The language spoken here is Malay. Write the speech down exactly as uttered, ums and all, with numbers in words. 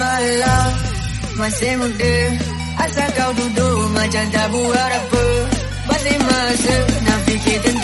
malam masih muda, asal kau duduk macam tak buat apa. Masih masa nak fikir tentang